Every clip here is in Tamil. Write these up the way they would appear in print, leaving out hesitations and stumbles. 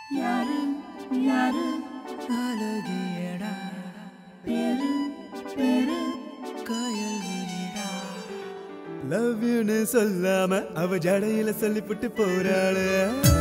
யாரு யாரு அழகியடா பேரு பேரு காயல் விழிடா லவ் யூன்னு சொல்லாம அவ ஜடையில சொல்லிவிட்டு போறாளே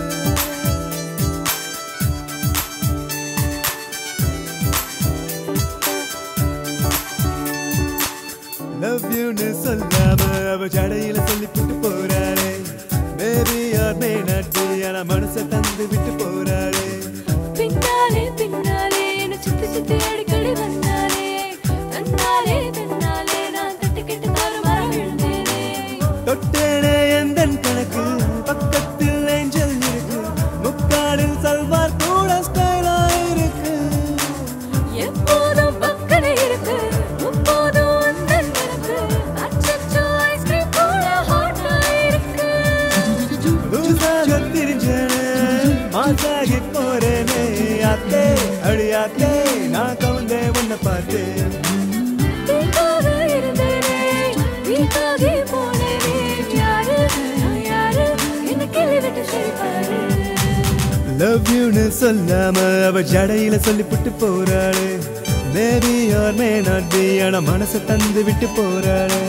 லவ் யூன்னு சொல்லாம அவ ஜடையில சொல்லிவிட்டு போறாளே maybe or may not be ஆனா மனசை தந்து விட்டு போறாளே பின்னாலே பின்னாலே என்ன சுத்தி சுத்தி அடிக்கடி வந்தாலே தன்னாலே தன்னாலே நான் தட்டிக்கிட்டு தாறுமாற விழுந்தேனே தொட்டேனே எந்தன் கணக்கு பக்கத்தில் ஏஞ்சல் இருக்கு முக்காடில் சல்வார் கூட ஸ்டைலா இருக்கு எப்போதும் பக்கமே இருக்கு முப்போதும் அந்தன் இருக்கு அச்சச்சோ ஐஸ்கிரீம் கூட ஹாட்டா இருக்கு லூசாக திரிஞ்சேனே மாசாகி போறேனே அத்தே அடியாத்தே நான் கவுந்தே உன்னை பார்த்து வீக்காக இருந்தேனே வீக்காகி போனேனே யாரு நான் யாரு என்ன கிள்ளி விட்டு சிரிப்பாரு லவ் யூன்னு சொல்லாம அவ ஜடையில சொல்லிவிட்டு போறாளே maybe or may not be ஆனா மனசை தந்து விட்டு போறாளே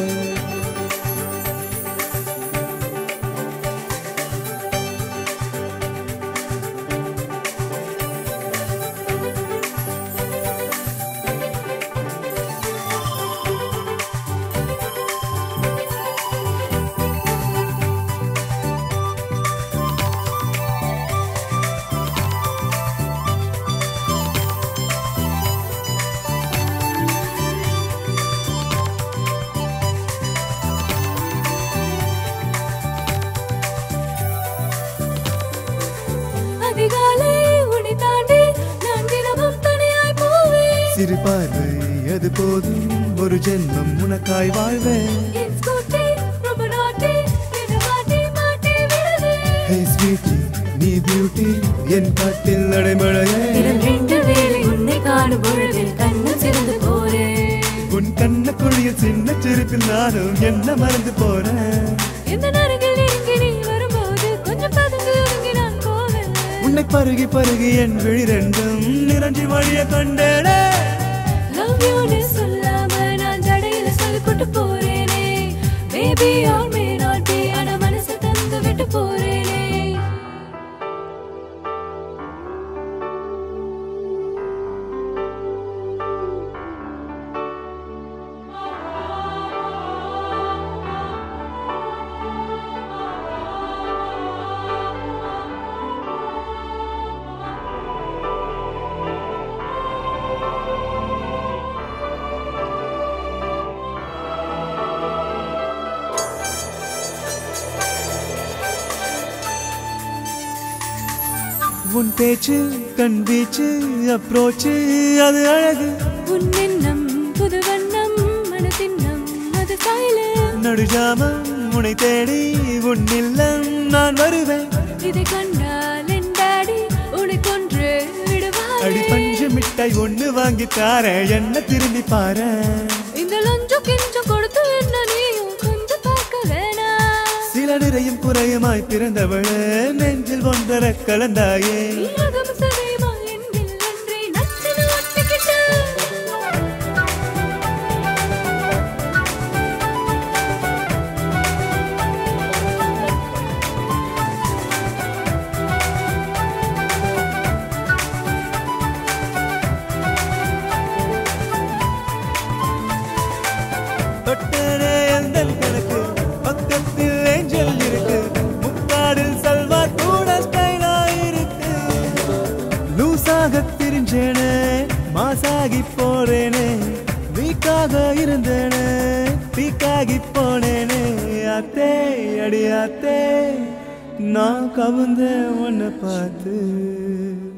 அதிகாலை உன்னை தாண்டி நான் தினமும் தனியாய் போவேன் சிறு பார்வை அது போதும் ஒரு ஜென்மம் உனக்காய் வாழ்வேன் என் ஸ்கூட்டி ரொம்ப நாட்டி என்ன மாட்டி மாட்டி விடுதே ஹே ஸ்வீட்டி நீ பியூட்டி என் காட்டில் நடைமழையே தினம் 2 வேளை உன்னை காணும் பொழுதில் கண்ணில் சிறந்து போறேன் உன் கண்ண குழியில் சின்ன சிரிப்பில் நானும் என்ன மறந்து போறேன் இந்த நரகில் நெருங்கி நீ வரும்போது கொஞ்சம் பதுங்கி ஒதுங்கி நான் போவேன் உன்னை பருகி பருகி என் விழி ரெண்டும் நிறைஞ்சி வழிய கண்டேனே லவ் யூன்னு சொல்லாம நான் ஜடையில சொல்லிவிட்டு போறேனே maybe or may not be ஆனா மனசை தந்து விட்டு போறேனே உன் பேச்சு கண் வீச்சு அப்ரோச்சு அது அழகு உன் எண்ணம் புது வண்ணம் மனதின்னம் அது சாயல நடுஜாமம் உன்னை தேடி உன் இல்லம் நான் வருவேன் இதை கண்டால் என் டாடி உன்னை கொன்று விடுவார் அடி பஞ்சு மிட்டாய் ஒண்ணு வாங்கி தார என்ன திரும்பி பாரு இந்த லஞ்சம் கெஞ்சம் கொடுத்து என்ன நீயும் கொஞ்சம் பார்க்க வேணாம் சில நிறையும் குறையுமாய் பிறந்தவள நெஞ்சில் ஒன்றர கலந்தாயே ஈரகம் சதையுமா என்கில் ஒன்றை நச்சின ஒட்டிக்கிட்ட தொட்டனே எந்தன் கணக்கு பக்கத்தில் ஏஞ்சல் இருக்கு முக்காடில் சல்வார் கூட ஸ்டைலா இருக்கு லூசாக திரிஞ்சேனே மாசாகி போறேனே வீக்காக இருந்தேனே பீக்காகி போனேனே அத்தே அடி அத்தே நான் கவுந்த உன்னை பார்த்து